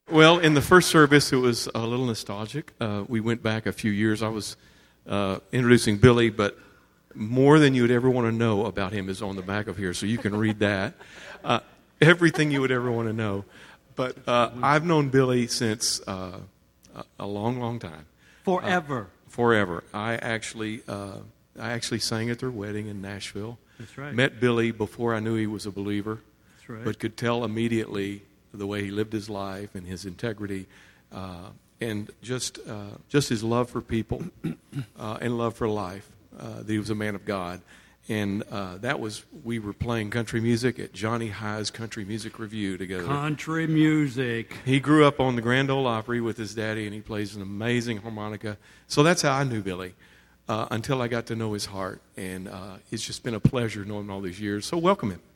Well, in the first service, it was a little nostalgic. We went back a few years. I was introducing Billy, but more than you would ever want to know about him is on the back of here, so you can read that. Everything you would ever want to know. But I've known Billy since a long, long time. Forever. Forever. I actually sang at their wedding in Nashville. That's right. Met Billy before I knew he was a believer. That's right. But could tell immediately the way he lived his life and his integrity, and just his love for people and love for life. That he was a man of God, and we were playing country music at Johnny High's Country Music Review together. Country music. He grew up on the Grand Ole Opry with his daddy, and he plays an amazing harmonica. So that's how I knew Billy. Until I got to know his heart, and it's just been a pleasure knowing him all these years. So welcome him.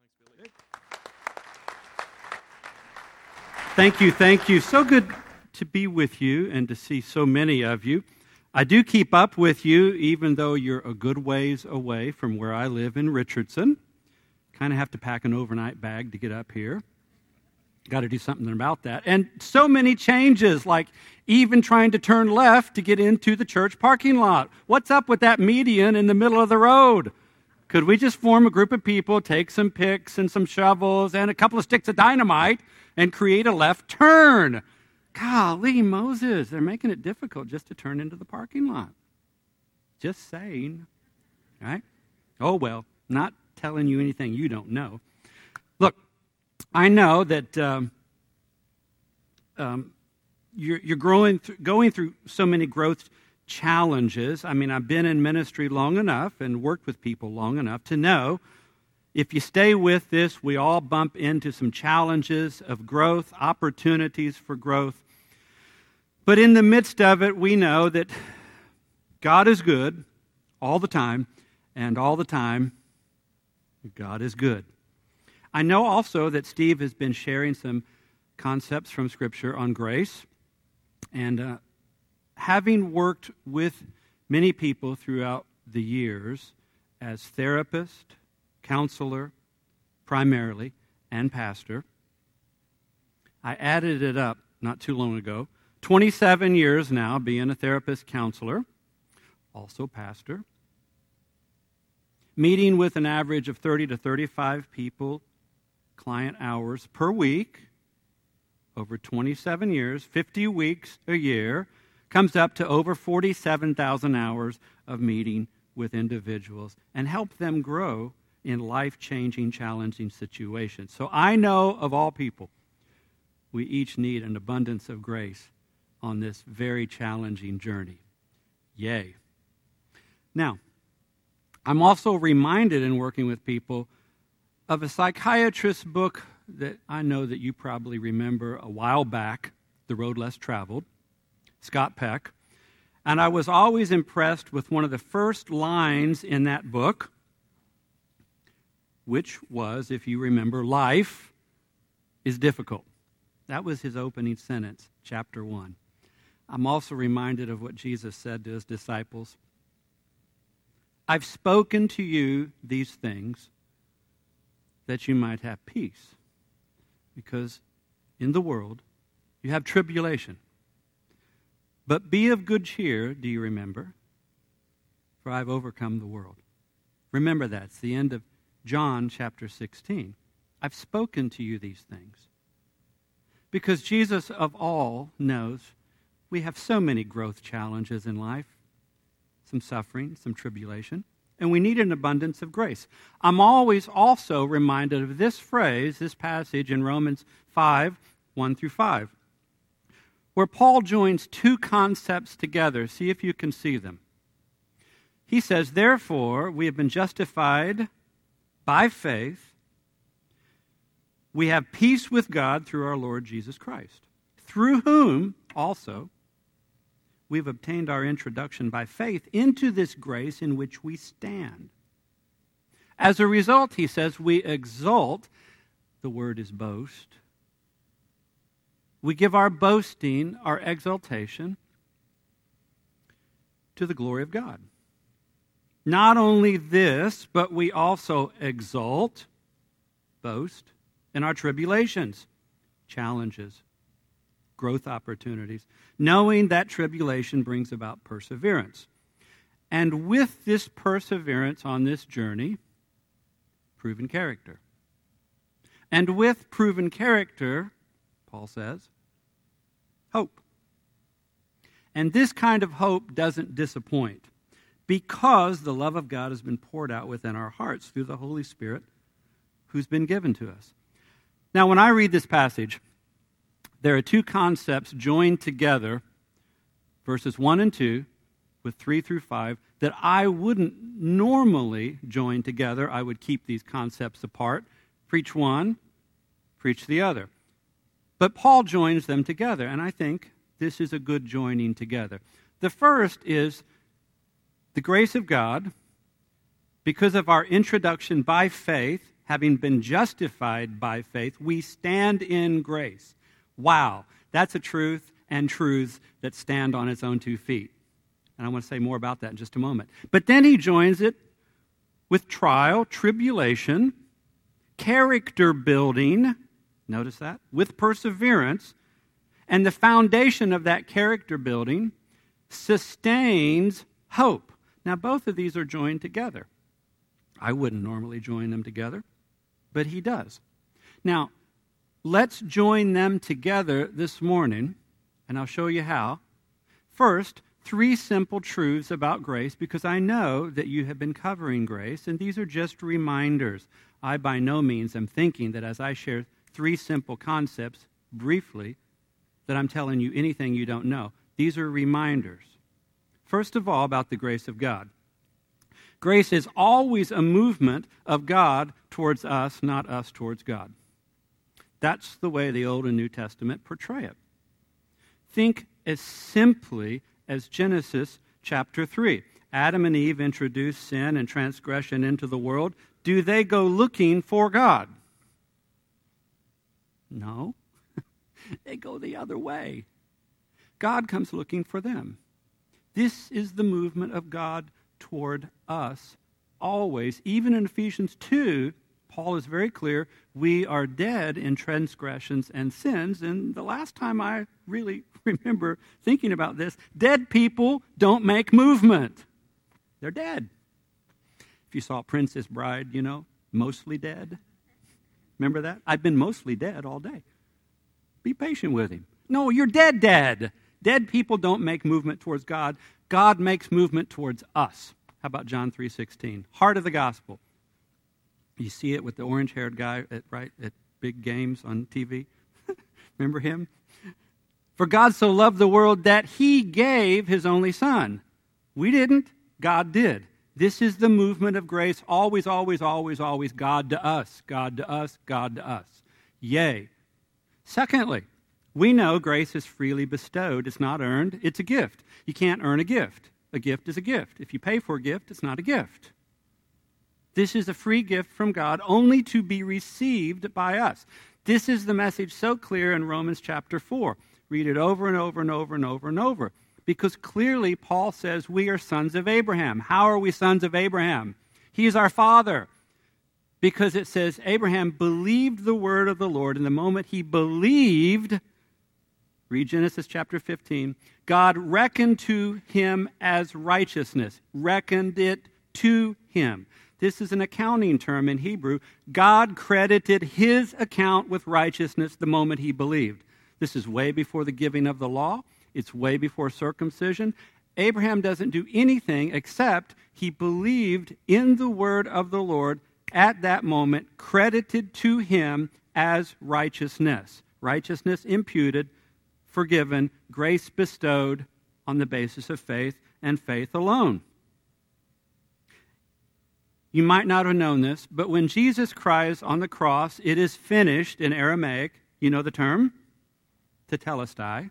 Thank you. So good to be with you and to see so many of you. I do keep up with you, even though you're a good ways away from where I live in Richardson. Kind of have to pack an overnight bag to get up here. Got to do something about that. And so many changes, like even trying to turn left to get into the church parking lot. What's up with that median in the middle of the road? Could we just form a group of people, take some picks and some shovels and a couple of sticks of dynamite and create a left turn? Golly, Moses, they're making it difficult just to turn into the parking lot. Just saying, right? Oh, well, not telling you anything you don't know. Look, I know that you're going through so many growth challenges. I mean, I've been in ministry long enough and worked with people long enough to know if you stay with this, we all bump into some challenges of growth, opportunities for growth. But in the midst of it, we know that God is good all the time, and all the time, God is good. I know also that Steve has been sharing some concepts from Scripture on grace, and having worked with many people throughout the years as therapist, counselor, primarily, and pastor, I added it up not too long ago. 27 years now being a therapist, counselor, also pastor, meeting with an average of 30 to 35 people, client hours per week, over 27 years, 50 weeks a year, comes up to over 47,000 hours of meeting with individuals and help them grow in life-changing, challenging situations. So I know of all people, we each need an abundance of grace on this very challenging journey. Yay. Now, I'm also reminded in working with people of a psychiatrist's book that I know that you probably remember a while back, The Road Less Traveled, Scott Peck. And I was always impressed with one of the first lines in that book, which was, if you remember, life is difficult. That was his opening sentence, chapter 1. I'm also reminded of what Jesus said to his disciples. I've spoken to you these things that you might have peace, because in the world you have tribulation. But be of good cheer, do you remember? For I've overcome the world. Remember that. It's the end of John chapter 16. I've spoken to you these things. Because Jesus of all knows we have so many growth challenges in life, some suffering, some tribulation, and we need an abundance of grace. I'm always also reminded of this phrase, this passage in Romans 5, 1 through 5, where Paul joins two concepts together. See if you can see them. He says, therefore, we have been justified by faith. We have peace with God through our Lord Jesus Christ, through whom also we've obtained our introduction by faith into this grace in which we stand. As a result, he says, we exult. The word is boast. We give our boasting, our exaltation, to the glory of God. Not only this, but we also exult, boast, in our tribulations, challenges, growth opportunities, knowing that tribulation brings about perseverance. And with this perseverance on this journey, proven character. And with proven character, Paul says, hope. And this kind of hope doesn't disappoint because the love of God has been poured out within our hearts through the Holy Spirit who's been given to us. Now, when I read this passage, there are two concepts joined together, verses 1 and 2, with 3 through 5, that I wouldn't normally join together. I would keep these concepts apart. Preach one, preach the other. But Paul joins them together, and I think this is a good joining together. The first is the grace of God, because of our introduction by faith, having been justified by faith, we stand in grace. Wow, that's a truth and truths that stand on its own 2 feet. And I want to say more about that in just a moment. But then he joins it with trial, tribulation, character building, notice that, with perseverance, and the foundation of that character building sustains hope. Now, both of these are joined together. I wouldn't normally join them together, but he does. Now, let's join them together this morning, and I'll show you how. First, 3 simple truths about grace, because I know that you have been covering grace, and these are just reminders. I by no means am thinking that as I share 3 simple concepts briefly, that I'm telling you anything you don't know. These are reminders. First of all, about the grace of God. Grace is always a movement of God towards us, not us towards God. That's the way the Old and New Testament portray it. Think as simply as Genesis chapter 3. Adam and Eve introduce sin and transgression into the world. Do they go looking for God? No. They go the other way. God comes looking for them. This is the movement of God toward us always. Even in Ephesians 2, Paul is very clear, we are dead in transgressions and sins. And the last time I really remember thinking about this, dead people don't make movement. They're dead. If you saw Princess Bride, mostly dead. Remember that? I've been mostly dead all day. Be patient with him. No, you're dead. Dead people don't make movement towards God. God makes movement towards us. How about John 3:16? Heart of the gospel. You see it with the orange-haired guy at big games on TV. Remember him? For God so loved the world that he gave his only son. We didn't. God did. This is the movement of grace. Always, always, always, always God to us. God to us. God to us. Yay. Secondly, we know grace is freely bestowed. It's not earned. It's a gift. You can't earn a gift. A gift is a gift. If you pay for a gift, it's not a gift. This is a free gift from God only to be received by us. This is the message so clear in Romans chapter 4. Read it over and over and over and over and over. Because clearly Paul says we are sons of Abraham. How are we sons of Abraham? He is our father. Because it says Abraham believed the word of the Lord, and the moment he believed, read Genesis chapter 15, God reckoned to him as righteousness. Reckoned it to him. This is an accounting term in Hebrew. God credited his account with righteousness the moment he believed. This is way before the giving of the law. It's way before circumcision. Abraham doesn't do anything except he believed in the word of the Lord at that moment, credited to him as righteousness. Righteousness imputed, forgiven, grace bestowed on the basis of faith and faith alone. You might not have known this, but when Jesus cries on the cross, it is finished in Aramaic. You know the term? Tetelestai.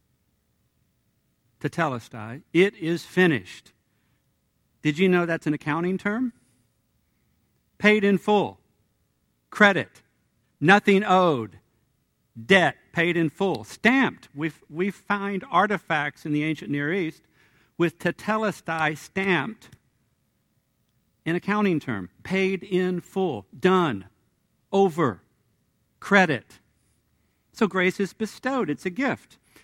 Tetelestai. It is finished. Did you know that's an accounting term? Paid in full. Credit. Nothing owed. Debt paid in full. Stamped. We find artifacts in the ancient Near East with tetelestai stamped. An accounting term. Paid in full. Done. Over. Credit. So grace is bestowed. It's a gift.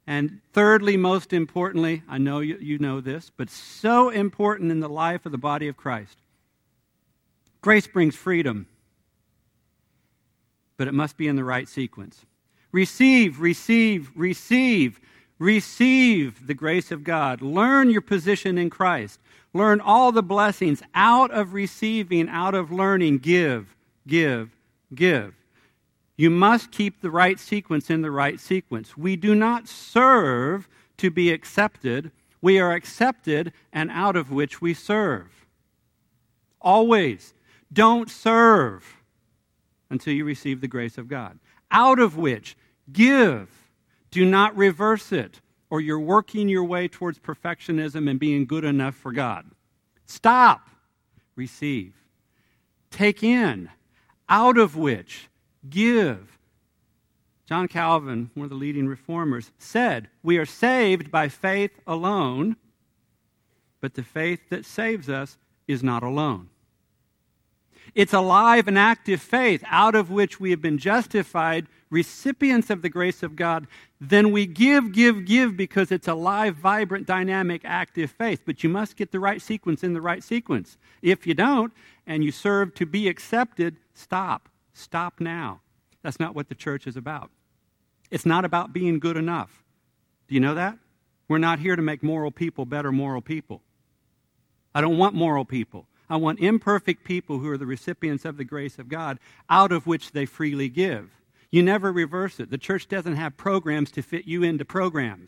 And thirdly, most importantly, I know you know this, but so important in the life of the body of Christ, grace brings freedom, but it must be in the right sequence. Receive, receive, receive, receive the grace of God. Learn your position in Christ. Learn all the blessings. Out of receiving, out of learning, give, give, give. You must keep the right sequence in the right sequence. We do not serve to be accepted. We are accepted, and out of which we serve. Always. Don't serve until you receive the grace of God. Out of which, give. Do not reverse it, or you're working your way towards perfectionism and being good enough for God. Stop. Receive. Take in. Out of which, give. John Calvin, one of the leading reformers, said, we are saved by faith alone, but the faith that saves us is not alone. It's alive and active faith out of which we have been justified, recipients of the grace of God. Then we give because it's a live, vibrant, dynamic, active faith. But you must get the right sequence in the right sequence. If you don't, and you serve to be accepted, stop. Stop now. That's not what the church is about. It's not about being good enough. Do you know that? We're not here to make moral people better moral people. I don't want moral people. I want imperfect people who are the recipients of the grace of God, out of which they freely give. You never reverse it. The church doesn't have programs to fit you into programs.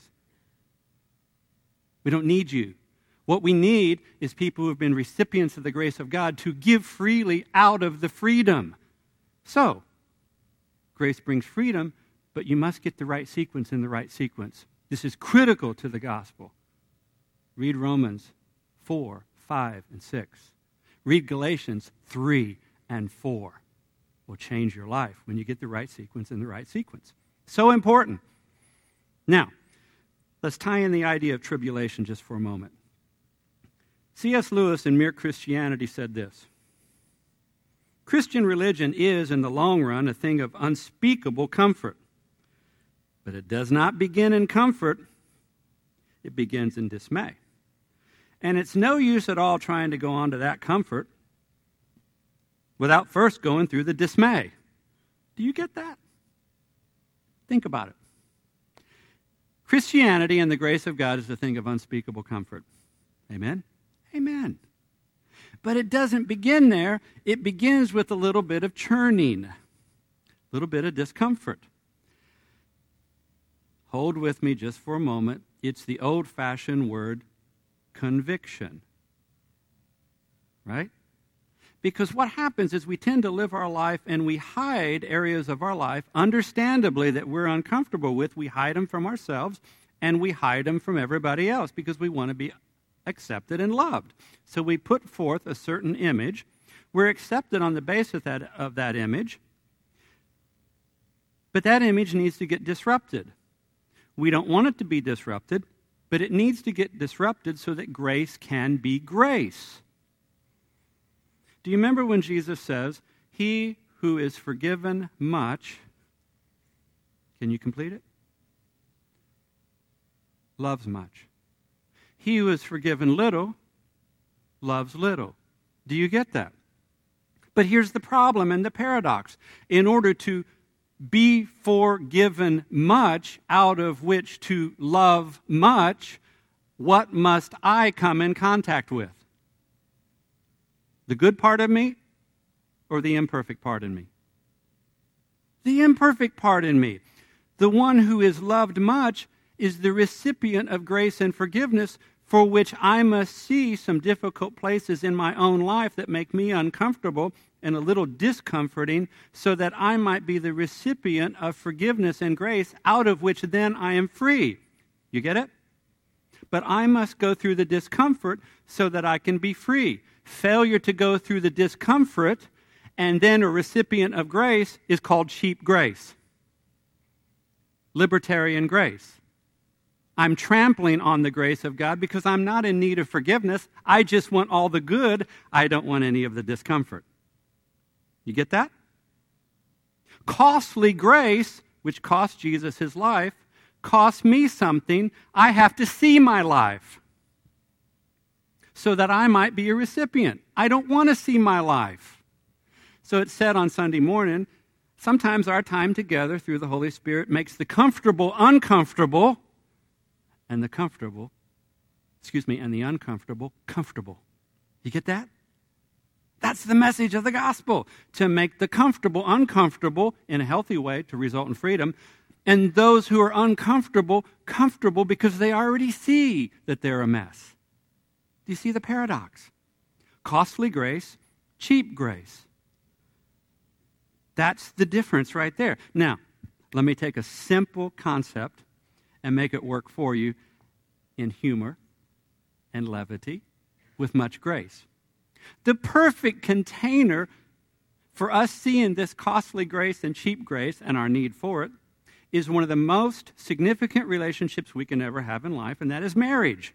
We don't need you. What we need is people who have been recipients of the grace of God to give freely out of the freedom. So, grace brings freedom, but you must get the right sequence in the right sequence. This is critical to the gospel. Read Romans 4, 5, and 6. Read Galatians 3 and 4. Will change your life when you get the right sequence in the right sequence. So important. Now, let's tie in the idea of tribulation just for a moment. C.S. Lewis in Mere Christianity said this: Christian religion is, in the long run, a thing of unspeakable comfort. But it does not begin in comfort. It begins in dismay. And it's no use at all trying to go on to that comfort without first going through the dismay. Do you get that? Think about it. Christianity and the grace of God is a thing of unspeakable comfort. Amen? Amen. But it doesn't begin there. It begins with a little bit of churning, a little bit of discomfort. Hold with me just for a moment. It's the old-fashioned word conviction. Right? Because what happens is we tend to live our life and we hide areas of our life, understandably, that we're uncomfortable with. We hide them from ourselves and we hide them from everybody else because we want to be accepted and loved. So we put forth a certain image. We're accepted on the basis of that image, but that image needs to get disrupted. We don't want it to be disrupted, but it needs to get disrupted so that grace can be grace. Do you remember when Jesus says, he who is forgiven much, can you complete it? Loves much. He who is forgiven little, loves little. Do you get that? But here's the problem and the paradox. In order to be forgiven much, out of which to love much, what must I come in contact with? The good part of me or the imperfect part in me? The imperfect part in me. The one who is loved much is the recipient of grace and forgiveness, for which I must see some difficult places in my own life that make me uncomfortable and a little discomforting, so that I might be the recipient of forgiveness and grace, out of which then I am free. You get it? But I must go through the discomfort so that I can be free. Failure to go through the discomfort and then a recipient of grace is called cheap grace. Libertarian grace. I'm trampling on the grace of God because I'm not in need of forgiveness. I just want all the good. I don't want any of the discomfort. You get that? Costly grace, which cost Jesus his life, costs me something, I have to see my life so that I might be a recipient. I don't want to see my life. So it's said on Sunday morning, sometimes our time together through the Holy Spirit makes the comfortable uncomfortable, and the uncomfortable comfortable. You get that? That's the message of the gospel, to make the comfortable uncomfortable in a healthy way to result in freedom, and those who are uncomfortable comfortable because they already see that they're a mess. Do you see the paradox? Costly grace, cheap grace. That's the difference right there. Now, let me take a simple concept and make it work for you in humor and levity with much grace. The perfect container for us seeing this costly grace and cheap grace and our need for it is one of the most significant relationships we can ever have in life, and that is marriage.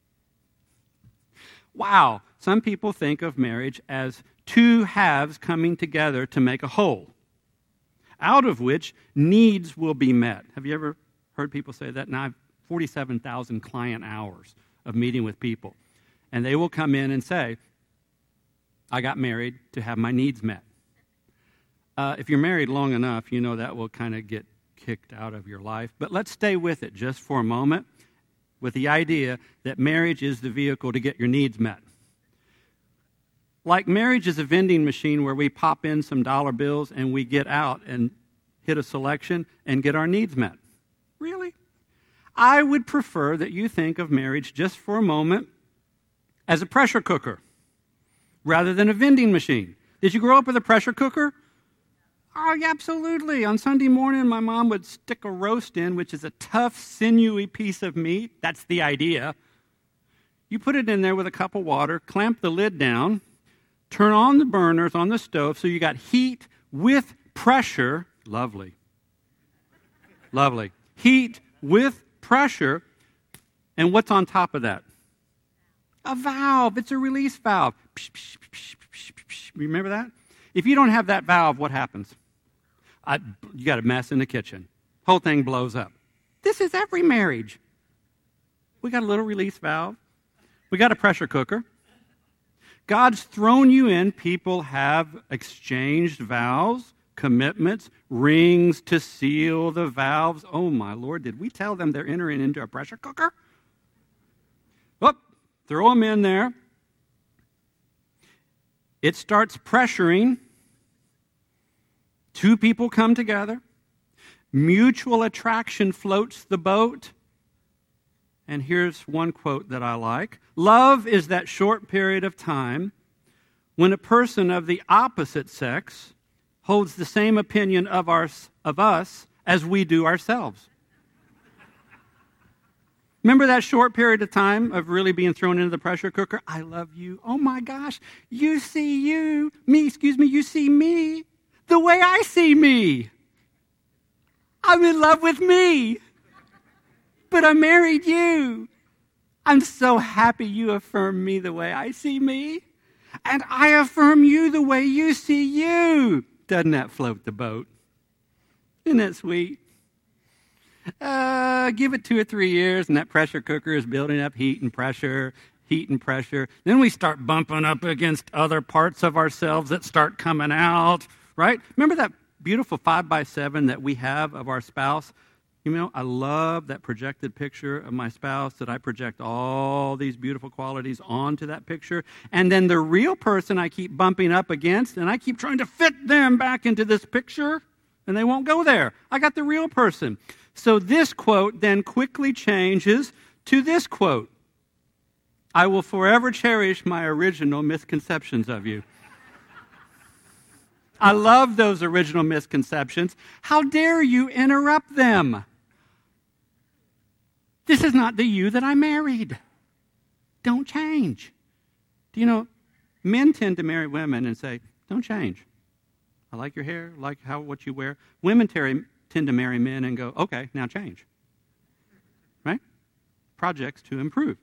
Wow, some people think of marriage as two halves coming together to make a whole, out of which needs will be met. Have you ever heard people say that? Now I have 47,000 client hours of meeting with people, and they will come in and say, I got married to have my needs met. If you're married long enough, you know that will kind of get kicked out of your life. But let's stay with it just for a moment, with the idea that marriage is the vehicle to get your needs met. Like marriage is a vending machine where we pop in some dollar bills and we get out and hit a selection and get our needs met. Really? I would prefer that you think of marriage just for a moment as a pressure cooker rather than a vending machine. Did you grow up with a pressure cooker? Oh, yeah, absolutely. On Sunday morning, my mom would stick a roast in, which is a tough, sinewy piece of meat. That's the idea. You put it in there with a cup of water, clamp the lid down, turn on the burners on the stove so you got heat with pressure. Lovely. Lovely. Heat with pressure. And what's on top of that? A valve. It's a release valve. Remember that? If you don't have that valve, what happens? You got a mess in the kitchen. Whole thing blows up. This is every marriage. We got a little release valve. We got a pressure cooker. God's thrown you in. People have exchanged vows, commitments, rings to seal the valves. Oh, my Lord, did we tell them they're entering into a pressure cooker? Whoop, throw them in there. It starts pressuring. Two people come together. Mutual attraction floats the boat. And here's one quote that I like. Love is that short period of time when a person of the opposite sex holds the same opinion of us as we do ourselves. Remember that short period of time of really being thrown into the pressure cooker? I love you. Oh my gosh, you see you see me the way I see me. I'm in love with me, but I married you. I'm so happy you affirm me the way I see me, and I affirm you the way you see you. Doesn't that float the boat? Isn't that sweet? Give it 2 or 3 years, and that pressure cooker is building up heat and pressure. Then we start bumping up against other parts of ourselves that start coming out, right? Remember that beautiful 5x7 that we have of our spouse? You know, I love that projected picture of my spouse, that I project all these beautiful qualities onto that picture. And then the real person I keep bumping up against, and I keep trying to fit them back into this picture, and they won't go there. I got the real person. So this quote then quickly changes to this quote. I will forever cherish my original misconceptions of you. I love those original misconceptions. How dare you interrupt them? This is not the you that I married. Don't change. Do you know, men tend to marry women and say, don't change. I like your hair, like what you wear. Women tend to marry men and go, okay, now change. Right? Projects to improve.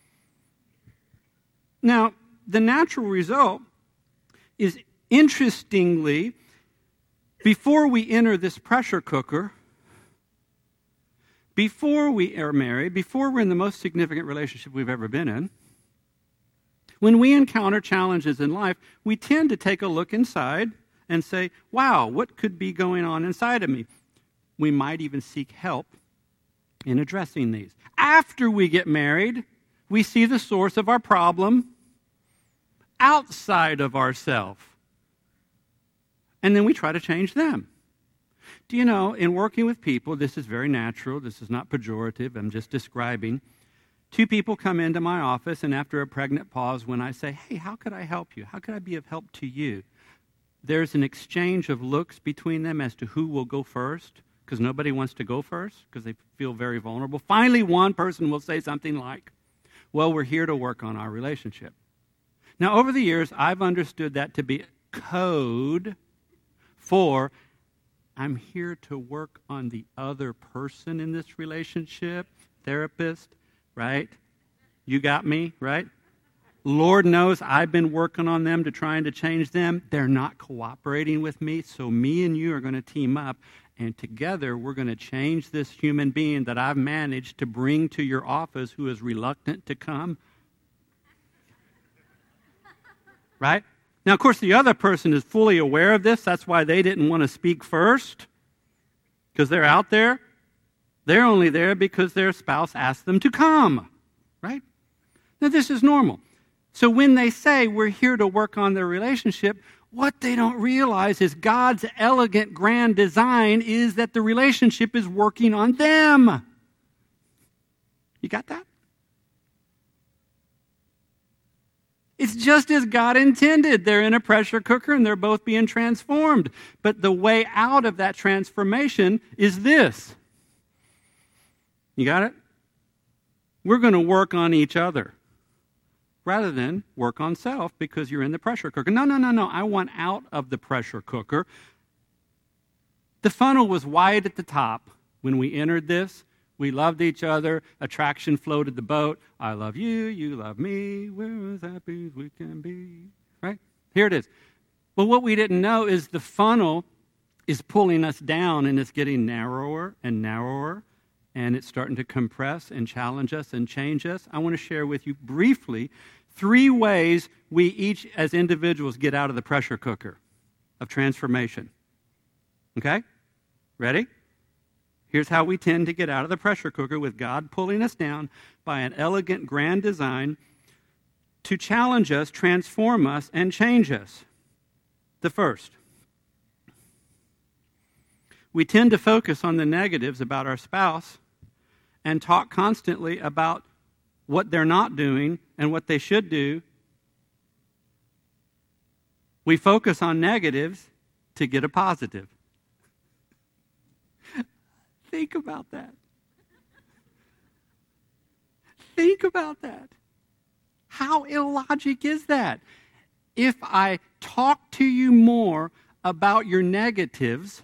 Now, the natural result is, interestingly, before we enter this pressure cooker, before we are married, before we're in the most significant relationship we've ever been in, when we encounter challenges in life, we tend to take a look inside and say, wow, what could be going on inside of me? We might even seek help in addressing these. After we get married, we see the source of our problem outside of ourselves. And then we try to change them. Do you know, in working with people, this is very natural. This is not pejorative. I'm just describing. Two people come into my office, and after a pregnant pause, when I say, hey, how could I help you? How could I be of help to you? There's an exchange of looks between them as to who will go first, because nobody wants to go first, because they feel very vulnerable. Finally, one person will say something like, well, we're here to work on our relationship. Now, over the years, I've understood that to be code for I'm here to work on the other person in this relationship. Therapist, right? You got me, right? Lord knows I've been working on them to trying to change them. They're not cooperating with me, so me and you are going to team up, and together we're going to change this human being that I've managed to bring to your office who is reluctant to come. Right? Now, of course, the other person is fully aware of this. That's why they didn't want to speak first, because they're out there. They're only there because their spouse asked them to come. Right? Now, this is normal. So when they say we're here to work on their relationship, what they don't realize is God's elegant, grand design is that the relationship is working on them. You got that? It's just as God intended. They're in a pressure cooker and they're both being transformed. But the way out of that transformation is this. You got it? We're going to work on each other rather than work on self because you're in the pressure cooker. No. I want out of the pressure cooker. The funnel was wide at the top when we entered this. We loved each other. Attraction floated the boat. I love you. You love me. We're as happy as we can be. Right? Here it is. But what we didn't know is the funnel is pulling us down and it's getting narrower and narrower. And it's starting to compress and challenge us and change us. I want to share with you briefly 3 ways we each as individuals get out of the pressure cooker of transformation. Okay? Ready? Here's how we tend to get out of the pressure cooker with God pulling us down by an elegant, grand design to challenge us, transform us, and change us. The first, we tend to focus on the negatives about our spouse and talk constantly about what they're not doing and what they should do. We focus on negatives to get a positive. Think about that. Think about that. How illogic is that? If I talk to you more about your negatives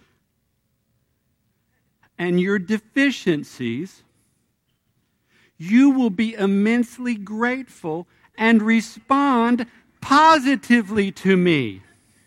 and your deficiencies, you will be immensely grateful and respond positively to me.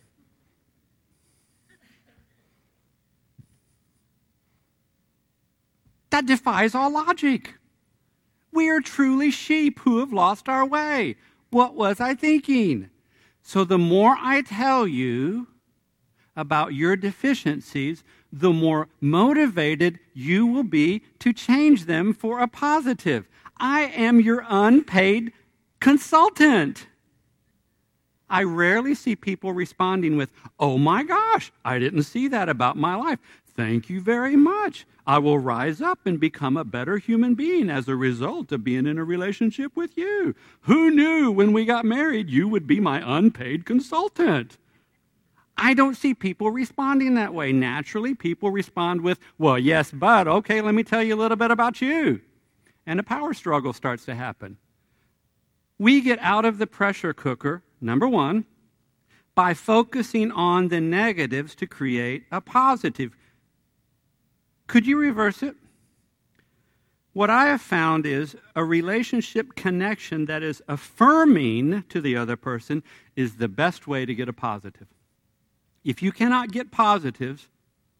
That defies all logic. We are truly sheep who have lost our way. What was I thinking? So the more I tell you about your deficiencies, the more motivated you will be to change them for a positive. I am your unpaid consultant. I rarely see people responding with, oh my gosh, I didn't see that about my life. Thank you very much. I will rise up and become a better human being as a result of being in a relationship with you. Who knew when we got married you would be my unpaid consultant? I don't see people responding that way. Naturally, people respond with, well, yes, but, okay, let me tell you a little bit about you. And a power struggle starts to happen. We get out of the pressure cooker, number 1, by focusing on the negatives to create a positive. Could you reverse it? What I have found is a relationship connection that is affirming to the other person is the best way to get a positive. If you cannot get positives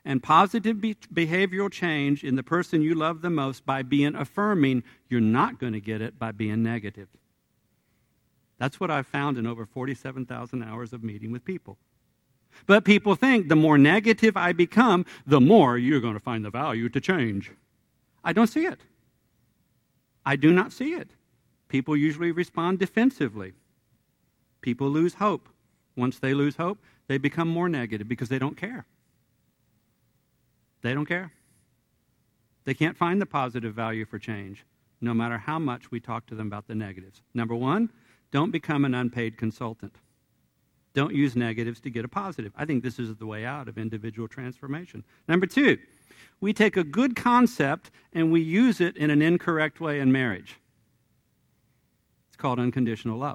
and positive behavioral change in the person you love the most by being affirming, you're not going to get it by being negative. That's what I've found in over 47,000 hours of meeting with people. But people think the more negative I become, the more you're going to find the value to change. I don't see it. I do not see it. People usually respond defensively. People lose hope. Once they lose hope, they become more negative because they don't care. They don't care. They can't find the positive value for change, no matter how much we talk to them about the negatives. Number one, don't become an unpaid consultant. Don't use negatives to get a positive. I think this is the way out of individual transformation. Number two, we take a good concept and we use it in an incorrect way in marriage. It's called unconditional love.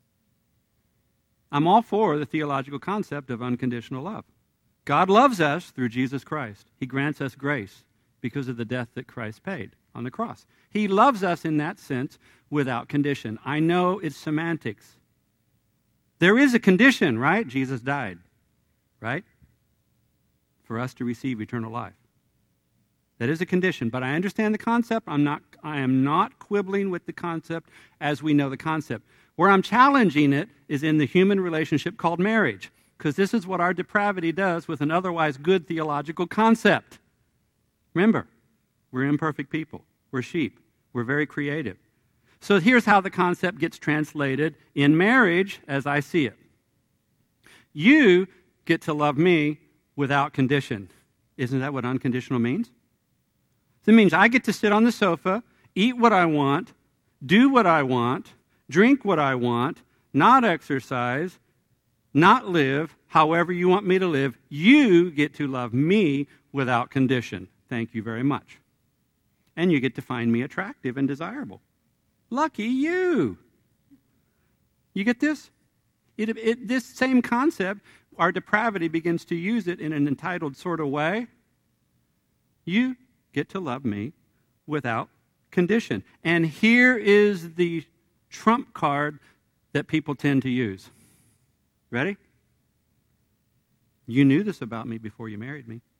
I'm all for the theological concept of unconditional love. God loves us through Jesus Christ. He grants us grace because of the death that Christ paid on the cross. He loves us in that sense without condition. I know it's semantics. There is a condition, right? Jesus died, right? For us to receive eternal life. That is a condition, but I understand the concept. I am not quibbling with the concept as we know the concept. Where I'm challenging it is in the human relationship called marriage, because this is what our depravity does with an otherwise good theological concept. Remember, we're imperfect people. We're sheep. We're very creative. So here's how the concept gets translated in marriage as I see it. You get to love me without condition. Isn't that what unconditional means? It means I get to sit on the sofa, eat what I want, do what I want, drink what I want, not exercise, not live however you want me to live. You get to love me without condition. Thank you very much. And you get to find me attractive and desirable. Lucky you. You get this? This same concept, our depravity begins to use it in an entitled sort of way. You get to love me without condition. And here is the trump card that people tend to use. Ready? You knew this about me before you married me.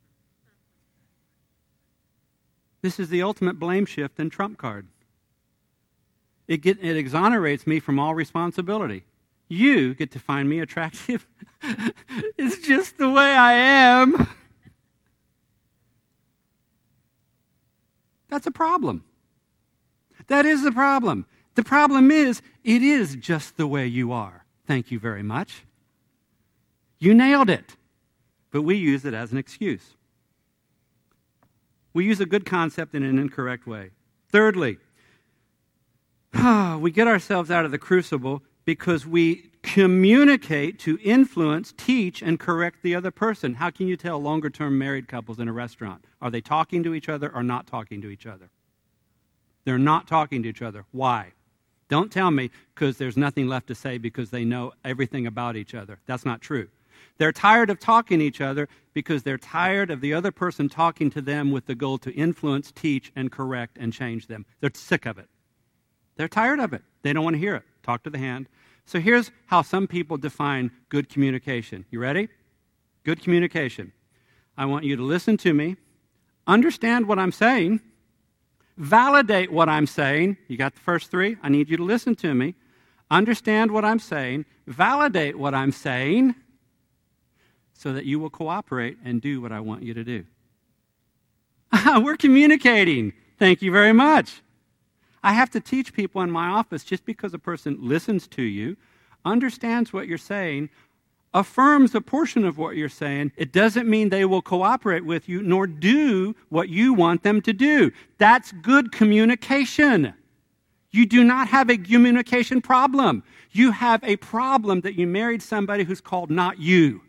This is the ultimate blame shift and trump card. It exonerates me from all responsibility. You get to find me attractive. It's just the way I am. That's a problem. That is the problem. The problem is, it is just the way you are. Thank you very much. You nailed it. But we use it as an excuse. We use a good concept in an incorrect way. Thirdly, we get ourselves out of the crucible because we communicate to influence, teach, and correct the other person. How can you tell longer-term married couples in a restaurant? Are they talking to each other or not talking to each other? They're not talking to each other. Why? Don't tell me because there's nothing left to say because they know everything about each other. That's not true. They're tired of talking to each other because they're tired of the other person talking to them with the goal to influence, teach, and correct and change them. They're sick of it. They're tired of it. They don't want to hear it. Talk to the hand. So here's how some people define good communication. You ready? Good communication. I want you to listen to me, understand what I'm saying, validate what I'm saying. You got the first three? I need you to listen to me, understand what I'm saying, validate what I'm saying, so that you will cooperate and do what I want you to do. We're communicating. Thank you very much. I have to teach people in my office just because a person listens to you, understands what you're saying, affirms a portion of what you're saying, it doesn't mean they will cooperate with you nor do what you want them to do. That's good communication. You do not have a communication problem. You have a problem that you married somebody who's called not you.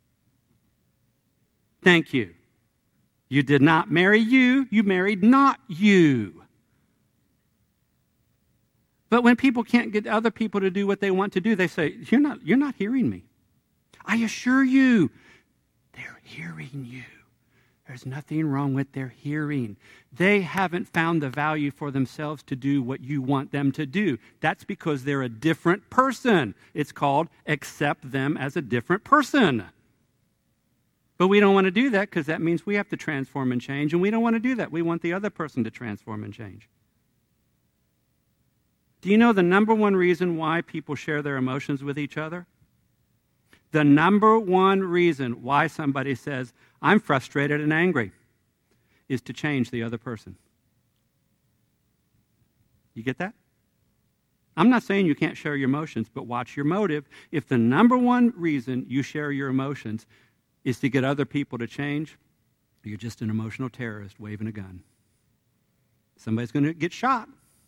Thank you. You did not marry you, you married not you. But when people can't get other people to do what they want to do, they say, you're not hearing me. I assure you, they're hearing you. There's nothing wrong with their hearing. They haven't found the value for themselves to do what you want them to do. That's because they're a different person. It's called accept them as a different person. But we don't want to do that because that means we have to transform and change, and we don't want to do that. We want the other person to transform and change. Do you know the number one reason why people share their emotions with each other? The number one reason why somebody says, I'm frustrated and angry, is to change the other person. You get that? I'm not saying you can't share your emotions, but watch your motive. If the number one reason you share your emotions is to get other people to change, you're just an emotional terrorist waving a gun. Somebody's going to get shot.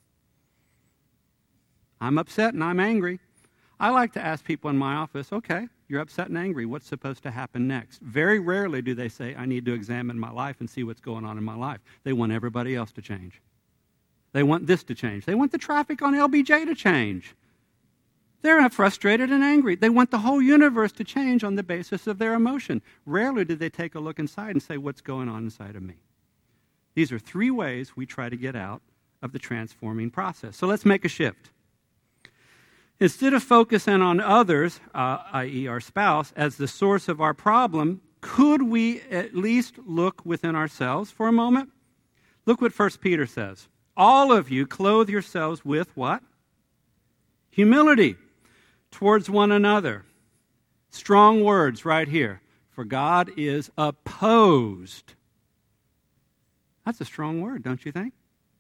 I'm upset and I'm angry. I like to ask people in my office, okay, you're upset and angry. What's supposed to happen next? Very rarely do they say, I need to examine my life and see what's going on in my life. They want everybody else to change. They want this to change. They want the traffic on LBJ to change. They're frustrated and angry. They want the whole universe to change on the basis of their emotion. Rarely do they take a look inside and say, what's going on inside of me? These are 3 ways we try to get out of the transforming process. So let's make a shift. Instead of focusing on others, i.e. our spouse, as the source of our problem, could we at least look within ourselves for a moment? Look what 1 Peter says. All of you clothe yourselves with what? Humility towards one another. Strong words right here. For God is opposed. That's a strong word, don't you think?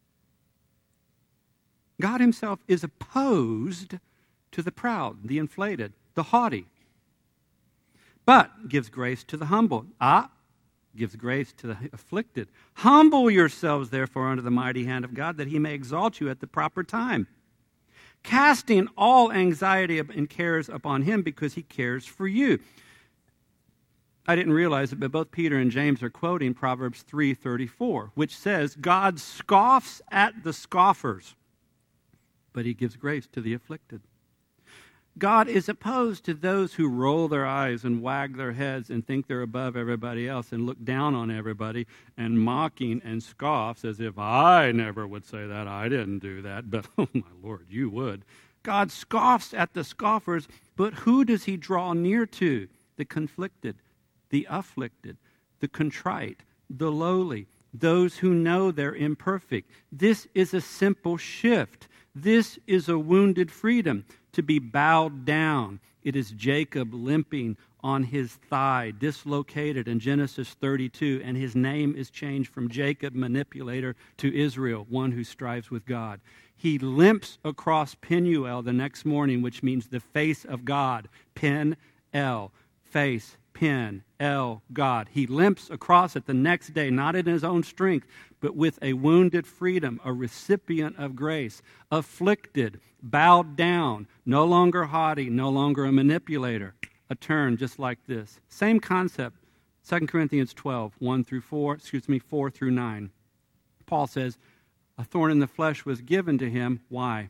God himself is opposed to the proud, the inflated, the haughty, but gives grace to the humble. Gives grace to the afflicted. Humble yourselves, therefore, under the mighty hand of God, that he may exalt you at the proper time, casting all anxiety and cares upon him because he cares for you. I didn't realize it, but both Peter and James are quoting Proverbs 3:34, which says, God scoffs at the scoffers, but he gives grace to the afflicted. God is opposed to those who roll their eyes and wag their heads and think they're above everybody else and look down on everybody and mocking and scoffs as if I never would say that. I didn't do that, but oh my Lord, you would. God scoffs at the scoffers, but who does he draw near to? The conflicted, the afflicted, the contrite, the lowly, those who know they're imperfect. This is a simple shift. This is a wounded freedom, to be bowed down. It is Jacob limping on his thigh, dislocated in Genesis 32, and his name is changed from Jacob, manipulator, to Israel, one who strives with God. He limps across Penuel the next morning, which means the face of God. Pen-el, face, Pen-el, God. He limps across it the next day, not in his own strength, but with a wounded freedom, a recipient of grace, afflicted, bowed down, no longer haughty, no longer a manipulator, a turn just like this. Same concept, 2 Corinthians 12, 4 through 9. Paul says, a thorn in the flesh was given to him. Why?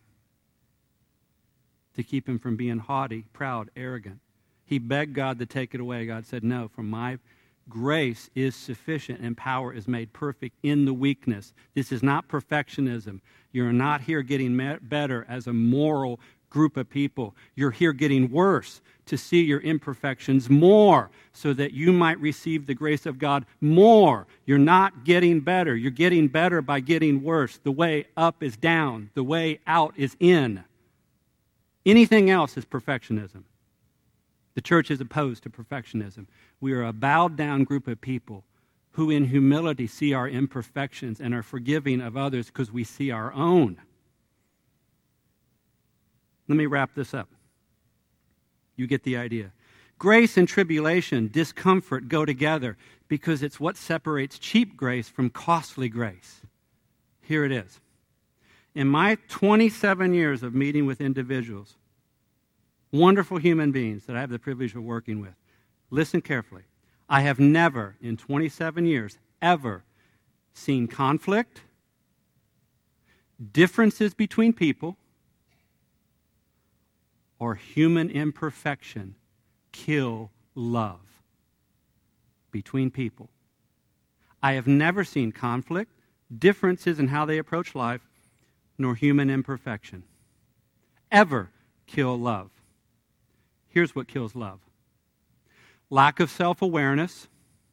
To keep him from being haughty, proud, arrogant. He begged God to take it away. God said, no, for my grace is sufficient and power is made perfect in the weakness. This is not perfectionism. You're not here getting better as a moral group of people. You're here getting worse to see your imperfections more so that you might receive the grace of God more. You're not getting better. You're getting better by getting worse. The way up is down. The way out is in. Anything else is perfectionism. The church is opposed to perfectionism. We are a bowed down group of people who in humility see our imperfections and are forgiving of others because we see our own. Let me wrap this up. You get the idea. Grace and tribulation, discomfort go together because it's what separates cheap grace from costly grace. Here it is. In my 27 years of meeting with individuals, wonderful human beings that I have the privilege of working with, listen carefully. I have never, in 27 years, ever seen conflict, differences between people, or human imperfection kill love between people. I have never seen conflict, differences in how they approach life, nor human imperfection ever kill love. Here's what kills love. Lack of self-awareness,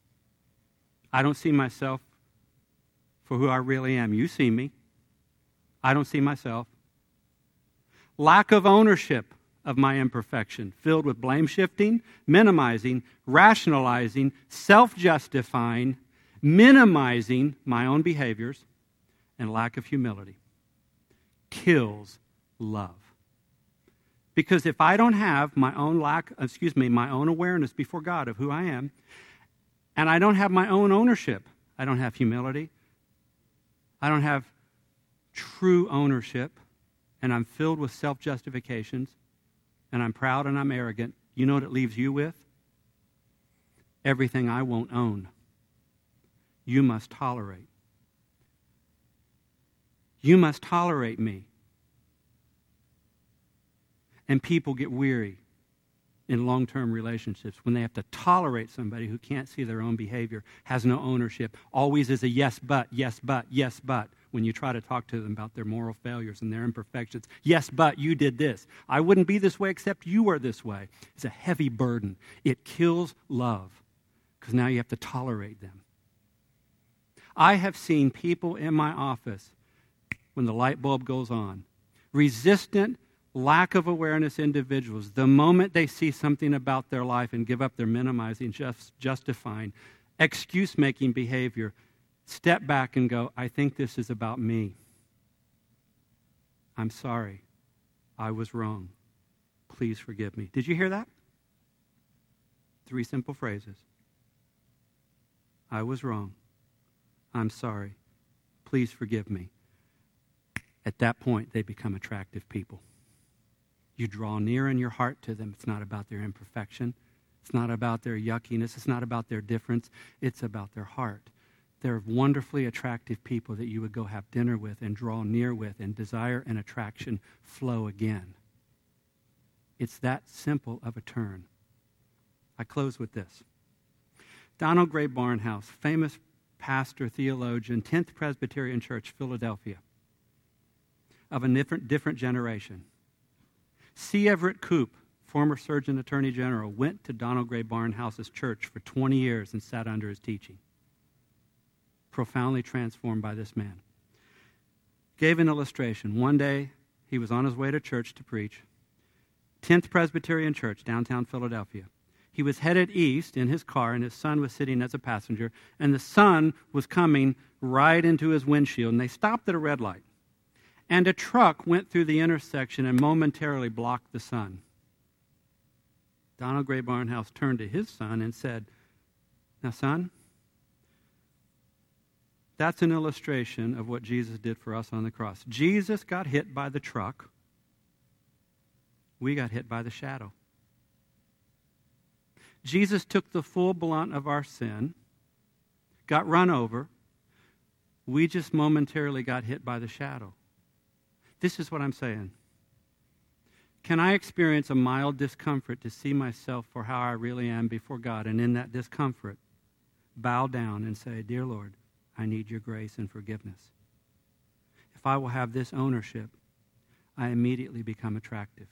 I don't see myself for who I really am. You see me. I don't see myself. Lack of ownership of my imperfection, filled with blame shifting, minimizing, rationalizing, self-justifying, minimizing my own behaviors, and lack of humility kills love. Because if I don't have my own my own awareness before God of who I am, and I don't have my own ownership, I don't have humility, I don't have true ownership, and I'm filled with self-justifications, and I'm proud and I'm arrogant, you know what it leaves you with? Everything I won't own. You must tolerate. You must tolerate me. And people get weary in long-term relationships when they have to tolerate somebody who can't see their own behavior, has no ownership, always is a yes, but, yes, but, yes, but, when you try to talk to them about their moral failures and their imperfections. Yes, but you did this. I wouldn't be this way except you are this way. It's a heavy burden. It kills love because now you have to tolerate them. I have seen people in my office, when the light bulb goes on, resistant, lack of awareness individuals, the moment they see something about their life and give up their minimizing, justifying, excuse-making behavior, step back and go, I think this is about me. I'm sorry. I was wrong. Please forgive me. Did you hear that? 3 simple phrases. I was wrong. I'm sorry. Please forgive me. At that point, they become attractive people. You draw near in your heart to them. It's not about their imperfection. It's not about their yuckiness. It's not about their difference. It's about their heart. They're wonderfully attractive people that you would go have dinner with and draw near with, and desire and attraction flow again. It's that simple of a turn. I close with this. Donald Gray Barnhouse, famous pastor, theologian, 10th Presbyterian Church, Philadelphia, of a different generation. C. Everett Koop, former Surgeon Attorney General, went to Donald Gray Barnhouse's church for 20 years and sat under his teaching. Profoundly transformed by this man. Gave an illustration. One day, he was on his way to church to preach. 10th Presbyterian Church, downtown Philadelphia. He was headed east in his car, and his son was sitting as a passenger, and the sun was coming right into his windshield, and they stopped at a red light. And a truck went through the intersection and momentarily blocked the sun. Donald Gray Barnhouse turned to his son and said, now, son, that's an illustration of what Jesus did for us on the cross. Jesus got hit by the truck. We got hit by the shadow. Jesus took the full blunt of our sin, got run over. We just momentarily got hit by the shadow. This is what I'm saying. Can I experience a mild discomfort to see myself for how I really am before God, and in that discomfort, bow down and say, Dear Lord, I need your grace and forgiveness. If I will have this ownership, I immediately become attractive.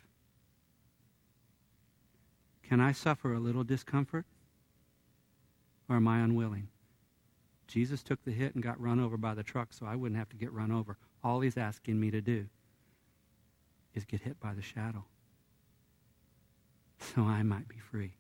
Can I suffer a little discomfort? Or am I unwilling? Jesus took the hit and got run over by the truck so I wouldn't have to get run over. All he's asking me to do is get hit by the shadow so I might be free.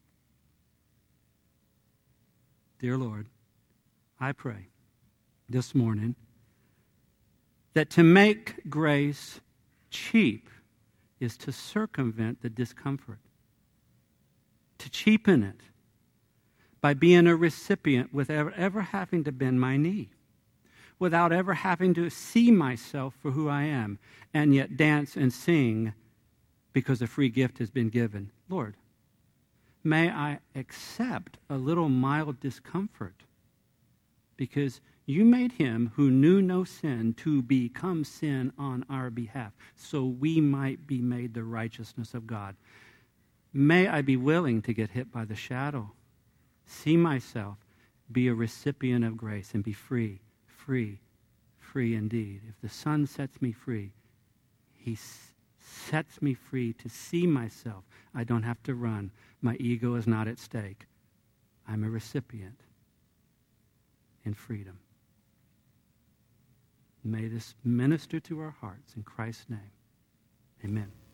Dear Lord, I pray this morning that to make grace cheap is to circumvent the discomfort, to cheapen it by being a recipient without ever having to bend my knee, without ever having to see myself for who I am, and yet dance and sing because a free gift has been given. Lord, may I accept a little mild discomfort because you made him who knew no sin to become sin on our behalf so we might be made the righteousness of God. May I be willing to get hit by the shadow, see myself, be a recipient of grace, and be free, free, free indeed. If the Son sets me free, he sets me free to see myself. I don't have to run. My ego is not at stake. I'm a recipient. and freedom. May this minister to our hearts in Christ's name. Amen.